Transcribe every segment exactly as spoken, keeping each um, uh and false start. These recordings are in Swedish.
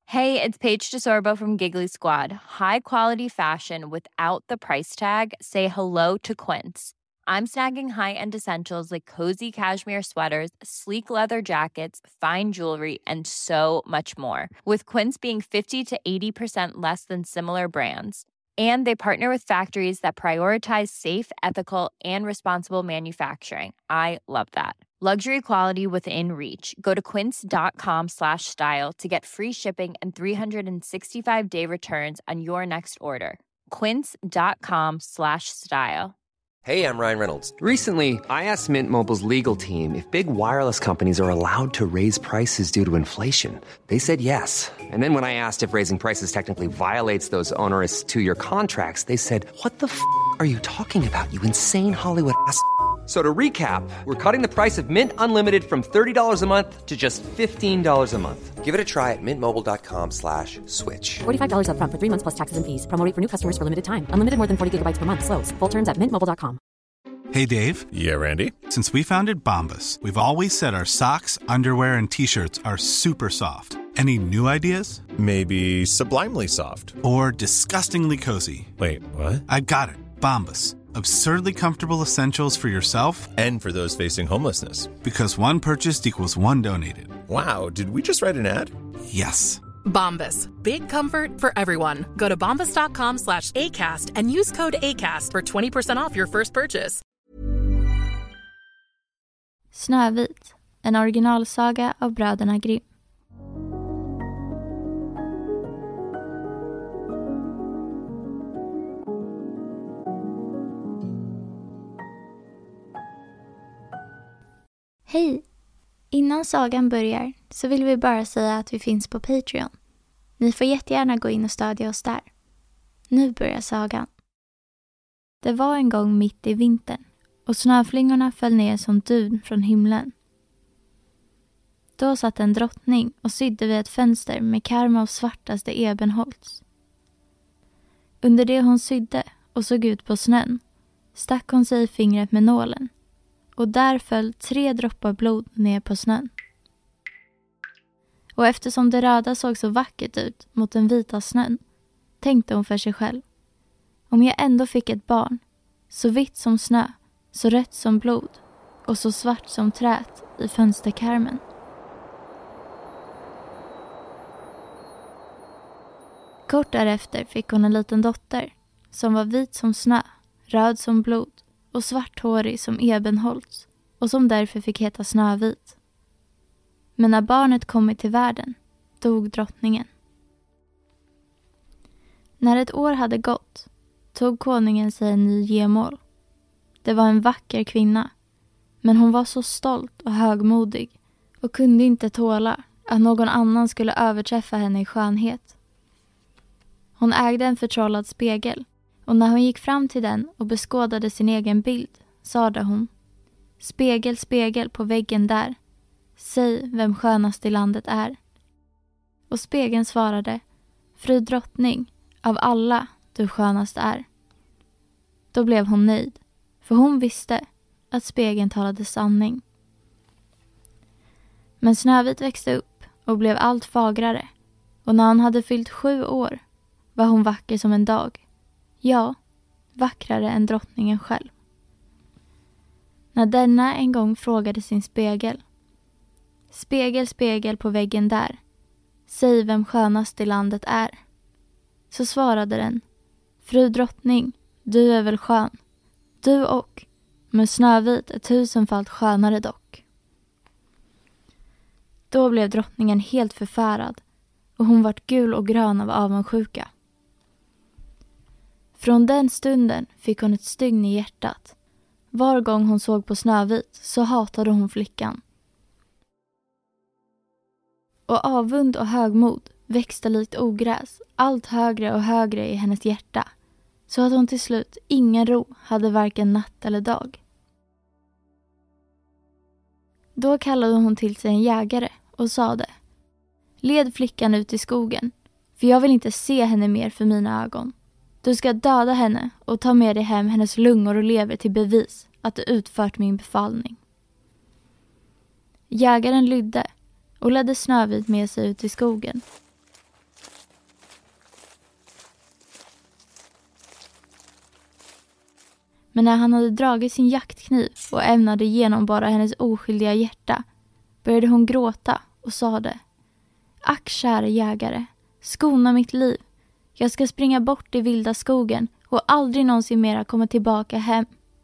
Hey, it's Paige DeSorbo from Giggly Squad. High quality fashion without the price tag. Say hello to Quince. I'm snagging high-end essentials like cozy cashmere sweaters, sleek leather jackets, fine jewelry, and so much more. With Quince being fifty to eighty percent less than similar brands. And they partner with factories that prioritize safe, ethical, and responsible manufacturing. I love that. Luxury quality within reach. Go to quince.com slash style to get free shipping and three sixty-five day returns on your next order. Quince.com slash style. Hey, I'm Ryan Reynolds. Recently, I asked Mint Mobile's legal team if big wireless companies are allowed to raise prices due to inflation. They said yes. And then when I asked if raising prices technically violates those onerous two-year contracts, they said, what the f*** are you talking about, you insane Hollywood ass f- So to recap, we're cutting the price of Mint Unlimited from thirty dollars a month to just fifteen dollars a month. Give it a try at mintmobile.com slash switch. forty-five dollars up front for three months plus taxes and fees. Promo rate for new customers for limited time. Unlimited more than forty gigabytes per month. Slows full terms at mint mobile dot com. Hey, Dave. Yeah, Randy. Since we founded Bombas, we've always said our socks, underwear, and T-shirts are super soft. Any new ideas? Maybe sublimely soft. Or disgustingly cozy. Wait, what? I got it. Bombas. Absurdly comfortable essentials for yourself and for those facing homelessness. Because one purchased equals one donated. Wow, did we just write an ad? Yes. Bombas. Big comfort for everyone. Go to bombas.com slash ACAST and use code ACAST for twenty percent off your first purchase. Snövit, en originalsaga av bröderna Grimm. Hej! Innan sagan börjar så vill vi bara säga att vi finns på Patreon. Ni får jättegärna gå in och stödja oss där. Nu börjar sagan. Det var en gång mitt i vintern och snöflingorna föll ner som dun från himlen. Då satt en drottning och sydde vid ett fönster med karm av svartaste ebenholts. Under det hon sydde och såg ut på snön stack hon sig i fingret med nålen. Och där föll tre droppar blod ner på snön. Och eftersom det röda såg så vackert ut mot den vita snön, tänkte hon för sig själv. Om jag ändå fick ett barn, så vitt som snö, så rött som blod och så svart som trät i fönsterkarmen. Kort därefter fick hon en liten dotter som var vit som snö, röd som blod och svarthårig som ebenholts och som därför fick heta Snövit. Men när barnet kommit till världen dog drottningen. När ett år hade gått tog konungen sig en ny gemål. Det var en vacker kvinna, men hon var så stolt och högmodig och kunde inte tåla att någon annan skulle överträffa henne i skönhet. Hon ägde en förtrollad spegel. Och när hon gick fram till den och beskådade sin egen bild, sade hon: Spegel, spegel på väggen där. Säg vem skönast i landet är. Och spegeln svarade: Fru drottning, av alla du skönast är. Då blev hon nöjd, för hon visste att spegeln talade sanning. Men Snövit växte upp och blev allt fagrare. Och när hon hade fyllt sju år var hon vacker som en dag. Ja, vackrare än drottningen själv. När denna en gång frågade sin spegel: Spegel, spegel på väggen där. Säg vem skönast i landet är. Så svarade den: Fru drottning, du är väl skön. Du och, men Snövit är tusenfalt skönare dock. Då blev drottningen helt förfärad och hon vart gul och grön av avundsjuka. Från den stunden fick hon ett stygn i hjärtat. Var gång hon såg på Snövit så hatade hon flickan. Och avund och högmod växte likt ogräs allt högre och högre i hennes hjärta. Så att hon till slut ingen ro hade varken natt eller dag. Då kallade hon till sig en jägare och sade: Led flickan ut i skogen, för jag vill inte se henne mer för mina ögon. Du ska döda henne och ta med dig hem hennes lungor och lever till bevis att du utfört min befallning. Jägaren lydde och ledde Snövit med sig ut i skogen. Men när han hade dragit sin jaktkniv och ämnade genomborra hennes oskyldiga hjärta började hon gråta och sade: Ack, kära jägare, skona mitt liv. Jag ska springa bort i vilda skogen och aldrig någonsin mera komma tillbaka hem.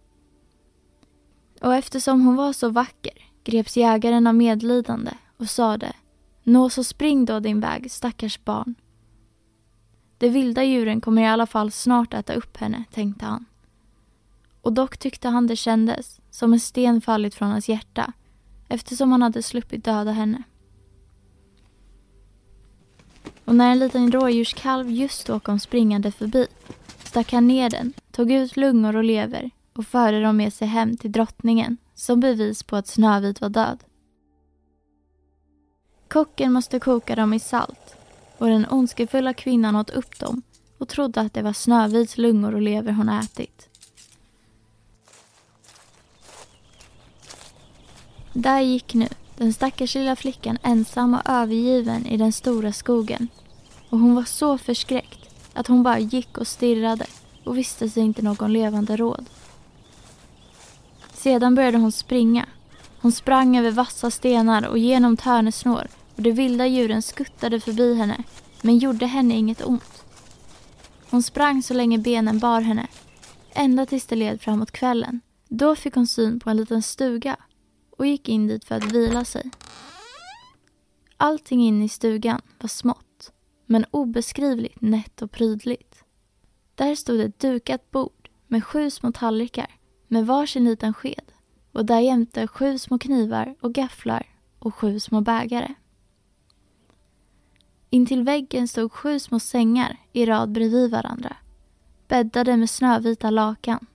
Och eftersom hon var så vacker greps jägaren av medlidande och sade: Nå, så spring då din väg, stackars barn. De vilda djuren kommer i alla fall snart äta upp henne, tänkte han. Och dock tyckte han det kändes som en sten fallit från hans hjärta, eftersom han hade sluppit döda henne. Och när en liten rådjurskalv just då kom springande förbi stack han ner den, tog ut lungor och lever och förde dem med sig hem till drottningen som bevis på att Snövit var död. Kocken måste koka dem i salt och den ondskefulla kvinnan åt upp dem och trodde att det var Snövits lungor och lever hon ätit. Där gick nu den stackars lilla flickan ensam och övergiven i den stora skogen, och hon var så förskräckt att hon bara gick och stirrade och visste sig inte någon levande råd. Sedan började hon springa. Hon sprang över vassa stenar och genom törnesnår, och de vilda djuren skuttade förbi henne men gjorde henne inget ont. Hon sprang så länge benen bar henne, ända tills det led framåt kvällen. Då fick hon syn på en liten stuga och gick in dit för att vila sig. Allting inne i stugan var smått, men obeskrivligt nätt och prydligt. Där stod ett dukat bord med sju små tallrikar med varsin liten sked, och där jämte sju små knivar och gafflar och sju små bägare. Intill väggen stod sju små sängar i rad bredvid varandra, bäddade med snövita lakan.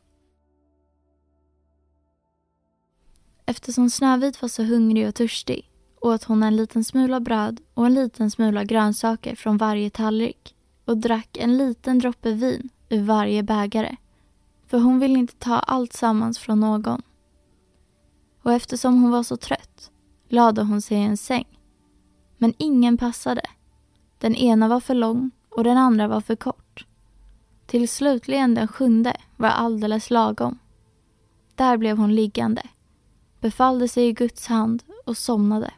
Eftersom Snövit var så hungrig och törstig åt hon en liten smula bröd och en liten smula grönsaker från varje tallrik och drack en liten droppe vin ur varje bägare, för hon ville inte ta allt sammans från någon. Och eftersom hon var så trött lade hon sig i en säng. Men ingen passade. Den ena var för lång och den andra var för kort. Till slutligen den sjunde var alldeles lagom. Där blev hon liggande, befallde sig i Guds hand och somnade.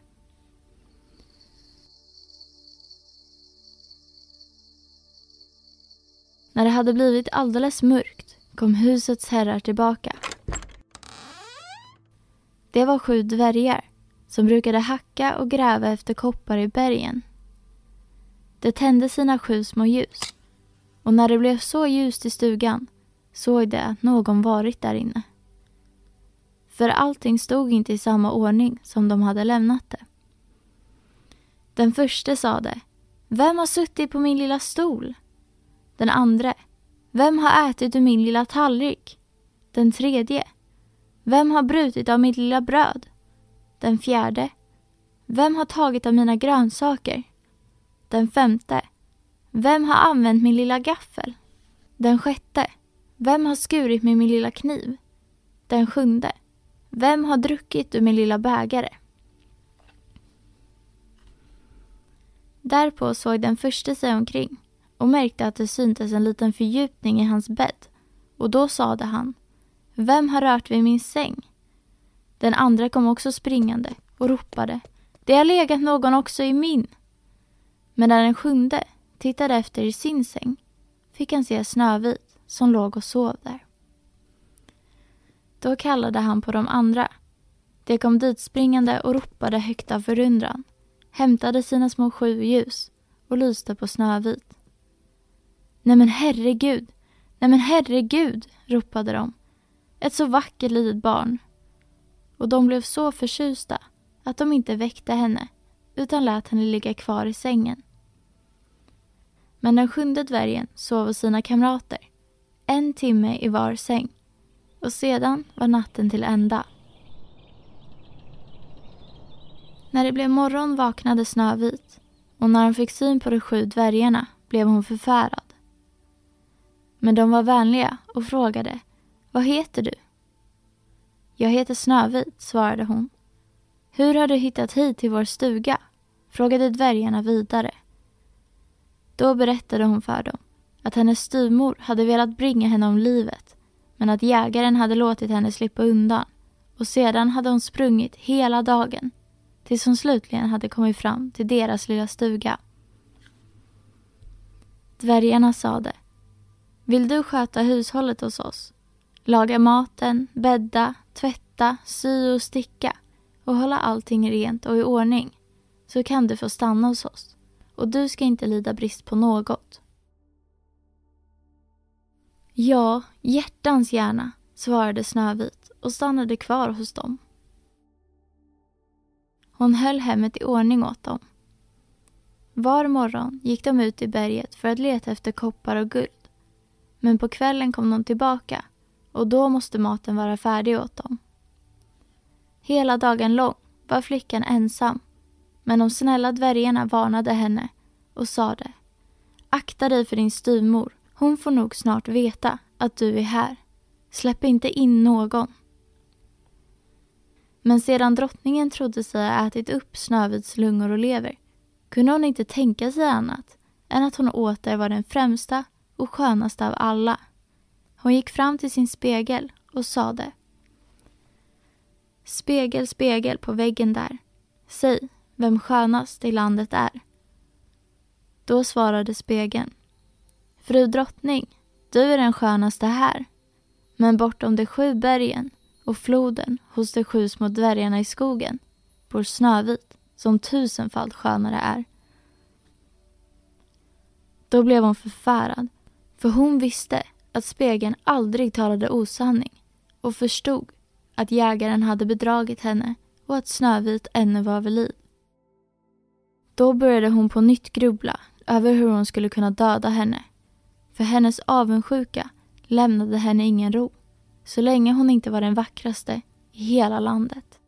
När det hade blivit alldeles mörkt kom husets herrar tillbaka. Det var sju dvärgar som brukade hacka och gräva efter koppar i bergen. De tände sina sju små ljus, och när det blev så ljust i stugan såg de att någon varit där inne. För allting stod inte i samma ordning som de hade lämnat det. Den första sade: Vem har suttit på min lilla stol? Den andra: Vem har ätit ur min lilla tallrik? Den tredje: Vem har brutit av mitt lilla bröd? Den fjärde: Vem har tagit av mina grönsaker? Den femte: Vem har använt min lilla gaffel? Den sjätte: Vem har skurit med min lilla kniv? Den sjunde: Vem har druckit ur min lilla bägare? Därpå såg den första sig omkring och märkte att det syntes en liten fördjupning i hans bädd, och då sade han: Vem har rört vid min säng? Den andra kom också springande och ropade: Det har legat någon också i min. Men när den sjunde tittade efter i sin säng fick han se Snövit som låg och sov där. Då kallade han på de andra. De kom dit springande och ropade högt av förundran, hämtade sina små sju ljus och lyste på Snövit. Nej men herregud, nej men herregud, ropade de. Ett så vackert litet barn. Och de blev så förtjusta att de inte väckte henne utan lät henne ligga kvar i sängen. Men den sjunde dvärgen sov hos sina kamrater, en timme i var säng, och sedan var natten till ända. När det blev morgon vaknade Snövit, och när hon fick syn på de sju dvärgarna blev hon förfärad. Men de var vänliga och frågade: Vad heter du? Jag heter Snövit, svarade hon. Hur har du hittat hit till vår stuga? Frågade dvärgarna vidare. Då berättade hon för dem att hennes styvmor hade velat bringa henne om livet, men att jägaren hade låtit henne slippa undan och sedan hade hon sprungit hela dagen tills hon slutligen hade kommit fram till deras lilla stuga. Dvärgarna sade: "Vill du sköta hushållet hos oss? Laga maten, bädda, tvätta, sy och sticka och hålla allting rent och i ordning, så kan du få stanna hos oss och du ska inte lida brist på något." "Ja, hjärtans gärna", svarade Snövit och stannade kvar hos dem. Hon höll hemmet i ordning åt dem. Var morgon gick de ut i berget för att leta efter koppar och guld. Men på kvällen kom de tillbaka och då måste maten vara färdig åt dem. Hela dagen lång var flickan ensam, men de snälla dvärgarna varnade henne och sade: "Akta dig för din styvmor, hon får nog snart veta att du är här. Släpp inte in någon." Men sedan drottningen trodde sig ha ätit upp Snövits lungor och lever kunde hon inte tänka sig annat än att hon åter var den främsta och skönaste av alla. Hon gick fram till sin spegel och sade: "Spegel, spegel på väggen där. Säg vem skönast i landet är." Då svarade spegeln: "Fru drottning, du är den skönaste här. Men bortom de sju bergen och floden hos de sju små dvärgarna i skogen bor Snövit, som tusenfalt skönare är." Då blev hon förfärad, för hon visste att spegeln aldrig talade osanning och förstod att jägaren hade bedragit henne och att Snövit ännu var vid liv. Då började hon på nytt grubbla över hur hon skulle kunna döda henne, för hennes avundsjuka lämnade henne ingen ro så länge hon inte var den vackraste i hela landet.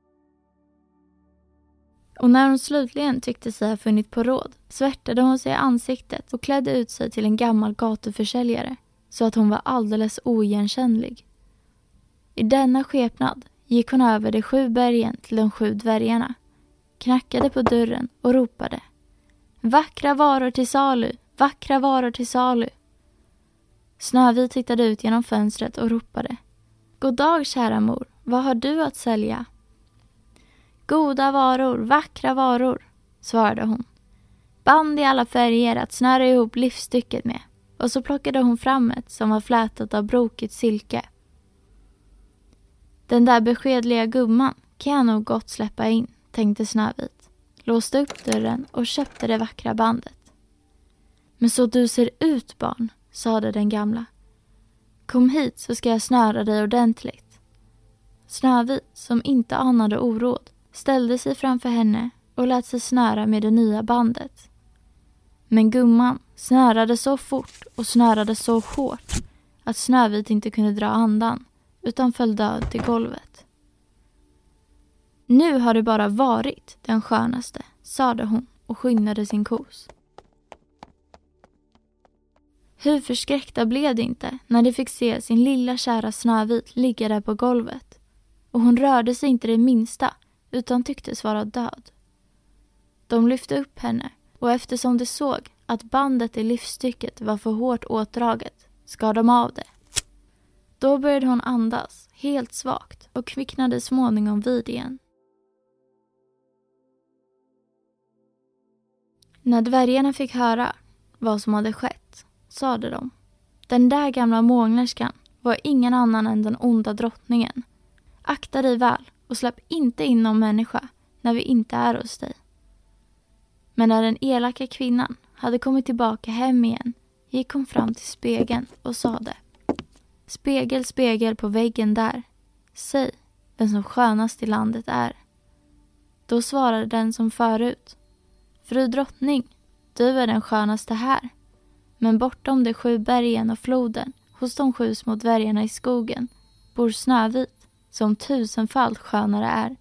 Och när hon slutligen tyckte sig ha funnit på råd svärtade hon sig i ansiktet och klädde ut sig till en gammal gatuförsäljare så att hon var alldeles oigenkännlig. I denna skepnad gick hon över de sju bergen till de sju dvärgarna, knackade på dörren och ropade: "Vackra varor till salu, vackra varor till salu." Snövit tittade ut genom fönstret och ropade: "God dag, kära mor, vad har du att sälja?" "Goda varor, vackra varor", svarade hon. "Band i alla färger att snöra ihop livsstycket med." Och så plockade hon fram ett som var flätat av brokigt silke. "Den där beskedliga gumman kan jag nog gott släppa in", tänkte Snövit. Låste upp dörren och köpte det vackra bandet. "Men så du ser ut, barn", sade den gamla. "Kom hit så ska jag snöra dig ordentligt." Snövit, som inte anade oråd, ställde sig framför henne och lät sig snöra med det nya bandet. Men gumman snörade så fort och snörade så hårt att Snövit inte kunde dra andan utan föll död till golvet. "Nu har det bara varit den skönaste", sade hon och skyndade sin kos. Hur förskräckta blev det inte när de fick se sin lilla kära Snövit ligga där på golvet. Och hon rörde sig inte det minsta utan tycktes vara död. De lyfte upp henne och eftersom de såg att bandet i livsstycket var för hårt åtdraget skar de av det. Då började hon andas helt svagt och kvicknade småningom vid igen. När dvärgarna fick höra vad som hade skett sade de: "Den där gamla månglerskan var ingen annan än den onda drottningen. Akta dig väl och släpp inte in någon människa när vi inte är hos dig." Men när den elaka kvinnan hade kommit tillbaka hem igen gick hon fram till spegeln och sade: "Spegel, spegel på väggen där. Säg vem som skönast i landet är." Då svarade den som förut: "Fru drottning, du är den skönaste här. Men bortom de sju bergen och floden hos de sju små dvärgarna i skogen bor Snövit, som tusenfalt skönare är."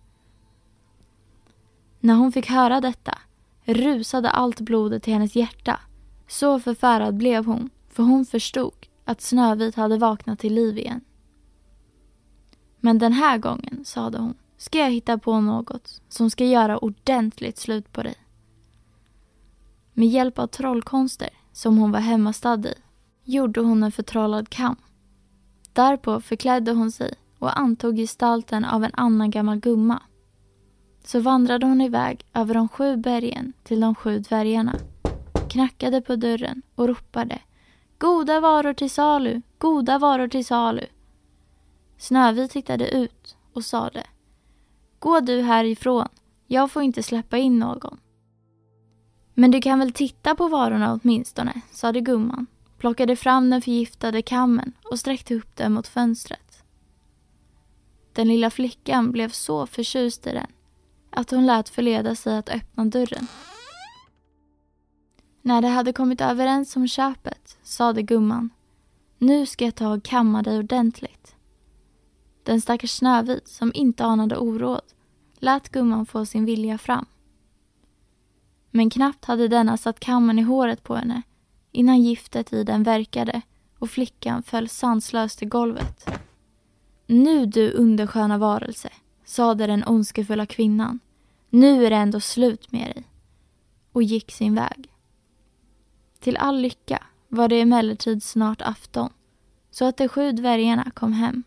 När hon fick höra detta rusade allt blodet till hennes hjärta. Så förfärad blev hon, för hon förstod att Snövit hade vaknat till liv igen. "Men den här gången", sade hon, "ska jag hitta på något som ska göra ordentligt slut på dig." Med hjälp av trollkonster som hon var hemmastadd i gjorde hon en förtrollad kam. Därpå förklädde hon sig och antog gestalten av en annan gammal gumma. Så vandrade hon iväg över de sju bergen till de sju dvärgarna, knackade på dörren och ropade: goda varor till salu, goda varor till salu. Snövit tittade ut och sade: gå du härifrån, jag får inte släppa in någon. Men du kan väl titta på varorna åtminstone, sade gumman, plockade fram den förgiftade kammen och sträckte upp den mot fönstret. Den lilla flickan blev så förtjust i den att hon lät förleda sig att öppna dörren. När de hade kommit överens om köpet sade gumman: nu ska jag ta och kamma dig ordentligt. Den stackars Snövit, som inte anade oråd, lät gumman få sin vilja fram. Men knappt hade denna satt kammen i håret på henne innan giftet i den verkade och flickan föll sanslöst i golvet. Nu du undersköna varelse, sade den ondskefulla kvinnan, nu är det ändå slut med dig, och gick sin väg. Till all lycka var det emellertid snart afton, så att de sju dvärgarna kom hem.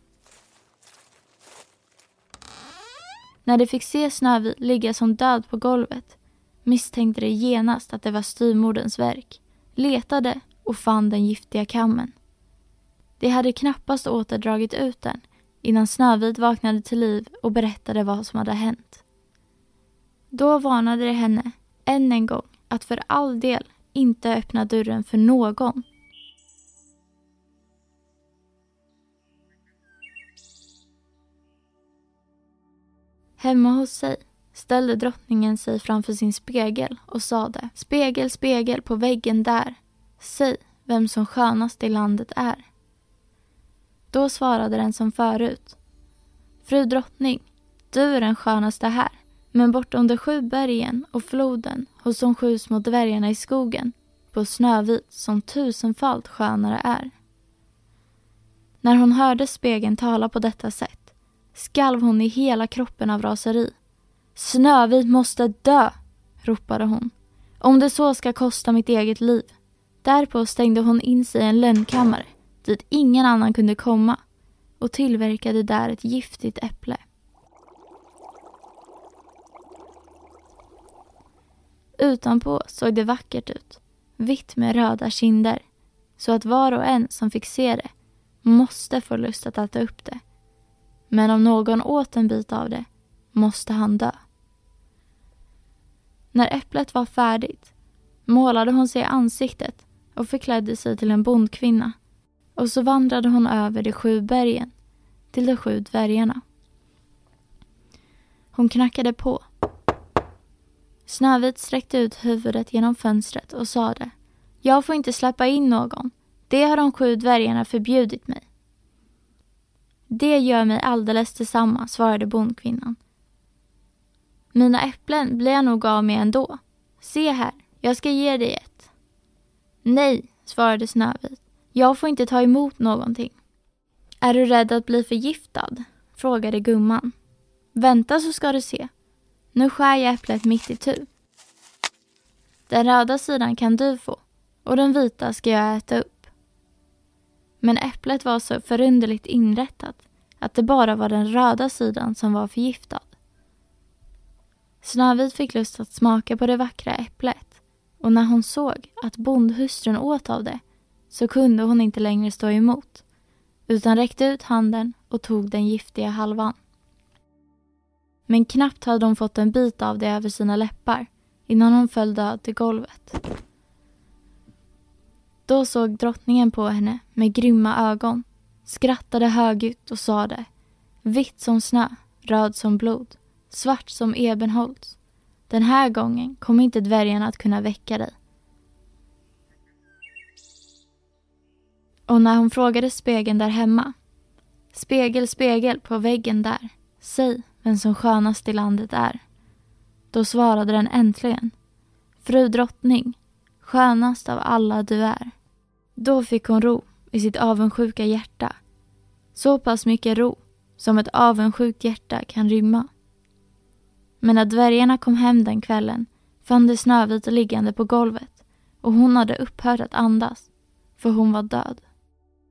När de fick se Snövit ligga som död på golvet misstänkte de genast att det var styvmoderns verk, letade och fann den giftiga kammen. De hade knappast återdragit ut den innan Snövit vaknade till liv och berättade vad som hade hänt. Då varnade de henne än en gång att för all del inte öppna dörren för någon. Hemma hos sig ställde drottningen sig framför sin spegel och sade: spegel, spegel på väggen där, säg vem som skönast i landet är. Då svarade den som förut: fru drottning, du är den skönaste här, men bortom de sju bergen och floden hos de sju små dvärgarna i skogen på Snövit som tusenfalt skönare är. När hon hörde spegeln tala på detta sätt skalv hon i hela kroppen av raseri. Snövit måste dö, ropade hon, om det så ska kosta mitt eget liv. Därpå stängde hon in sig i en lönnkammare dit ingen annan kunde komma och tillverkade där ett giftigt äpple. Utanpå såg det vackert ut, vitt med röda kinder, så att var och en som fick se det måste få lust att äta upp det. Men om någon åt en bit av det måste han dö. När äpplet var färdigt målade hon sig i ansiktet och förklädde sig till en bondkvinna, och så vandrade hon över de sju bergen till de sju dvärgarna. Hon knackade på. Snövit sträckte ut huvudet genom fönstret och sade: jag får inte släppa in någon, det har de sju dvärgarna förbjudit mig. Det gör mig alldeles detsamma, svarade bondkvinnan. Mina äpplen blir jag nog av med ändå. Se här, jag ska ge dig ett. Nej, svarade Snövit. Jag får inte ta emot någonting. Är du rädd att bli förgiftad? Frågade gumman. Vänta så ska du se. Nu skär jag äpplet mitt i tu. Den röda sidan kan du få och den vita ska jag äta upp. Men äpplet var så förunderligt inrättat att det bara var den röda sidan som var förgiftad. Snövit fick lust att smaka på det vackra äpplet, och när hon såg att bondhustrun åt av det så kunde hon inte längre stå emot, utan räckte ut handen och tog den giftiga halvan. Men knappt hade hon fått en bit av det över sina läppar innan hon föll död till golvet. Då såg drottningen på henne med grymma ögon, skrattade högljutt och sade: vitt som snö, röd som blod, svart som ebenholts. Den här gången kommer inte dvärgarna att kunna väcka dig. Och när hon frågade spegeln där hemma: spegel, spegel på väggen där, säg vem som skönast i landet är. Då svarade den äntligen: fru drottning, skönast av alla du är. Då fick hon ro i sitt avundsjuka hjärta. Så pass mycket ro som ett avundsjukt hjärta kan rymma. Men när dvärgarna kom hem den kvällen fann de Snövit liggande på golvet, och hon hade upphört att andas, för hon var död.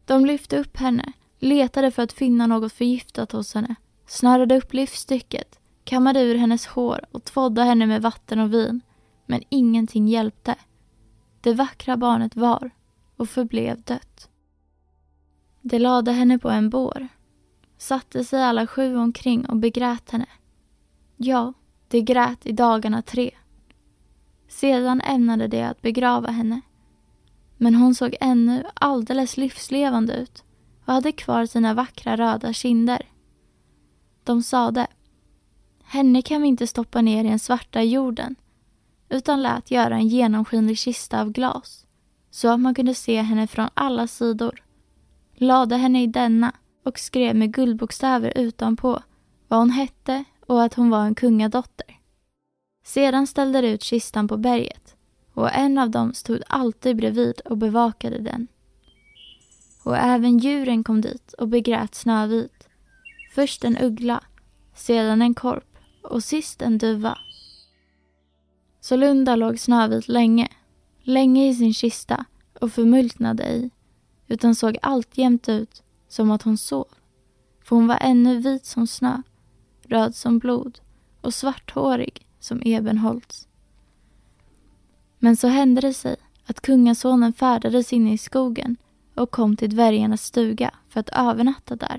De lyfte upp henne, letade för att finna något förgiftat hos henne, snarade upp livsstycket, kammade ur hennes hår och tvådde henne med vatten och vin, men ingenting hjälpte. Det vackra barnet var och förblev dött. De lade henne på en bår, satte sig alla sju omkring och begrät henne. Ja, de grät i dagarna tre. Sedan ämnade de att begrava henne. Men hon såg ännu alldeles livslevande ut och hade kvar sina vackra röda kinder. De sade, henne kan vi inte stoppa ner i den svarta jorden, utan lät göra en genomskinlig kista av glas, så att man kunde se henne från alla sidor. Lade henne i denna och skrev med guldbokstäver utanpå vad hon hette och att hon var en kungadotter. Sedan ställde de ut kistan på berget, och en av dem stod alltid bredvid och bevakade den. Och även djuren kom dit och begrät Snövit. Först en uggla, sedan en korp och sist en duva. Sålunda låg Snövit länge, länge i sin kista och förmultnade i, utan såg alltjämt ut som att hon sov. För hon var ännu vit som snö, röd som blod och svarthårig som ebenholts. Men så hände det sig att kungasonen färdades in i skogen och kom till dvärgarnas stuga för att övernatta där.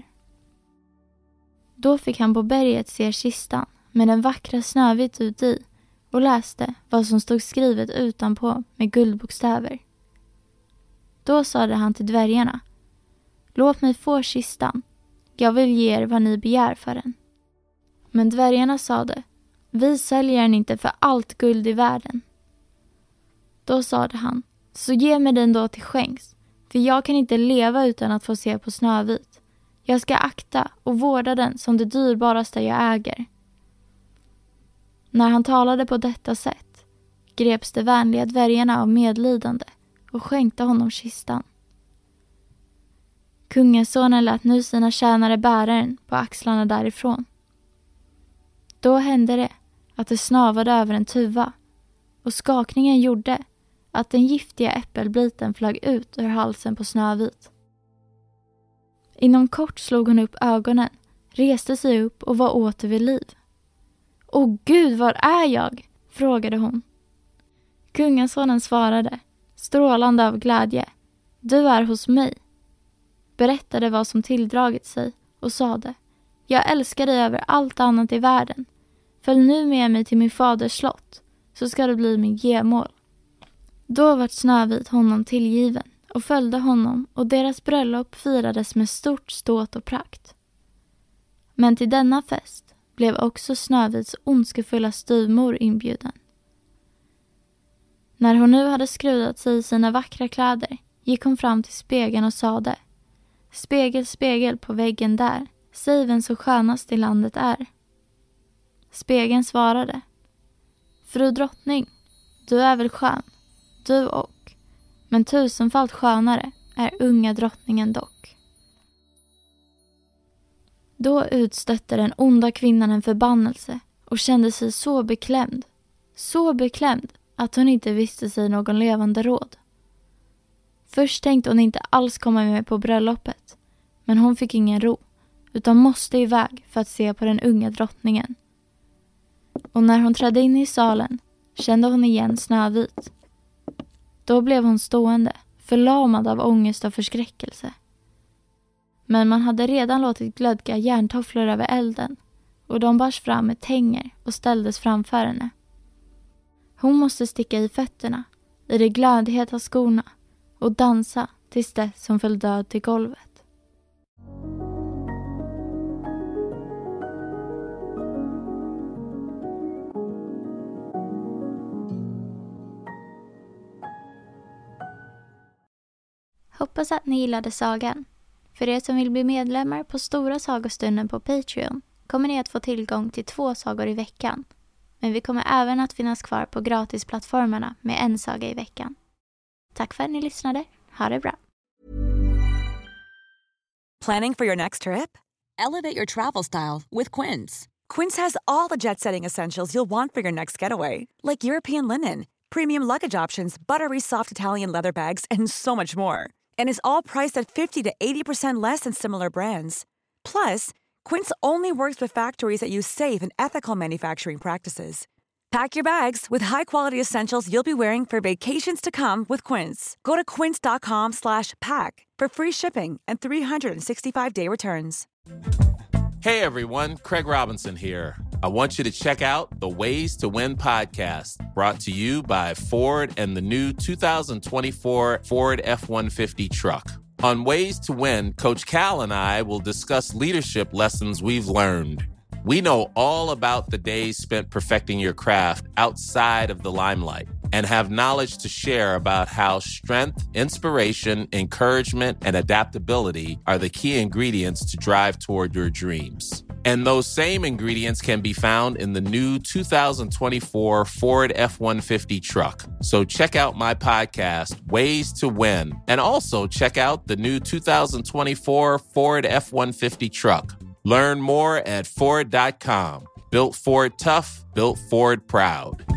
Då fick han på berget se kistan med den vackra Snövit ut i och läste vad som stod skrivet utanpå med guldbokstäver. Då sade han till dvärgarna, låt mig få kistan, jag vill ge er vad ni begär för den. Men dvärgarna sade, vi säljer den inte för allt guld i världen. Då sade han, så ge mig den då till skänks, för jag kan inte leva utan att få se på Snövit. Jag ska akta och vårda den som det dyrbaraste jag äger. När han talade på detta sätt greps de vänliga dvärgarna av medlidande och skänkte honom kistan. Kungasonen lät nu sina tjänare bära den på axlarna därifrån. Då hände det att det snavade över en tuva, och skakningen gjorde att den giftiga äppelbiten flög ut ur halsen på Snövit. Inom kort slog hon upp ögonen, reste sig upp och var åter vid liv. Åh Gud, var är jag? Frågade hon. Kungasonen svarade, strålande av glädje, du är hos mig. Berättade vad som tilldragit sig och sade, jag älskar dig över allt annat i världen. Följ nu med mig till min faders slott, så ska det bli min gemål. Då var Snövit honom tillgiven och följde honom, och deras bröllop firades med stort ståt och prakt. Men till denna fest blev också Snövits ondskefulla styvmor inbjuden. När hon nu hade skrudat sig i sina vackra kläder gick hon fram till spegeln och sade, spegel, spegel på väggen där, säg vem så skönast i landet är. Spegeln svarade, fru drottning, du är väl skön, du och, men tusenfalt skönare är unga drottningen dock. Då utstötte den onda kvinnan en förbannelse och kände sig så beklämd, så beklämd att hon inte visste sig någon levande råd. Först tänkte hon inte alls komma med på bröllopet, men hon fick ingen ro, utan måste iväg för att se på den unga drottningen. Och när hon trädde in i salen kände hon igen Snövit. Då blev hon stående, förlamad av ångest och förskräckelse. Men man hade redan låtit glödga järntofflor över elden, och de bars fram med tänger och ställdes framför henne. Hon måste sticka i fötterna, i de glödheta skorna, och dansa tills dess hon föll död till golvet. Hoppas att ni gillade sagan. För er som vill bli medlemmar på Stora sagostunden på Patreon kommer ni att få tillgång till två sagor i veckan. Men vi kommer även att finnas kvar på gratisplattformarna med en saga i veckan. Tack för att ni lyssnade. Ha det bra. Planning for your next trip? Elevate your travel style with Quince. Quince has all the jet-setting essentials you'll want for your next getaway, like European linen, premium luggage options, buttery soft Italian leather bags, and so much more. And is all priced at fifty to eighty percent less than similar brands. Plus, Quince only works with factories that use safe and ethical manufacturing practices. Pack your bags with high-quality essentials you'll be wearing for vacations to come with Quince. Go to quince.com slash pack for free shipping and three sixty-five day returns. Hey everyone, Craig Robinson here. I want you to check out the Ways to Win podcast, brought to you by Ford and the new two thousand twenty-four Ford F one fifty truck. On Ways to Win, Coach Cal and I will discuss leadership lessons we've learned. We know all about the days spent perfecting your craft outside of the limelight and have knowledge to share about how strength, inspiration, encouragement, and adaptability are the key ingredients to drive toward your dreams. And those same ingredients can be found in the new two thousand twenty-four Ford F one fifty truck. So check out my podcast, Ways to Win, and also check out the new two thousand twenty-four Ford F one fifty truck. Learn more at Ford dot com. Built Ford tough, built Ford proud.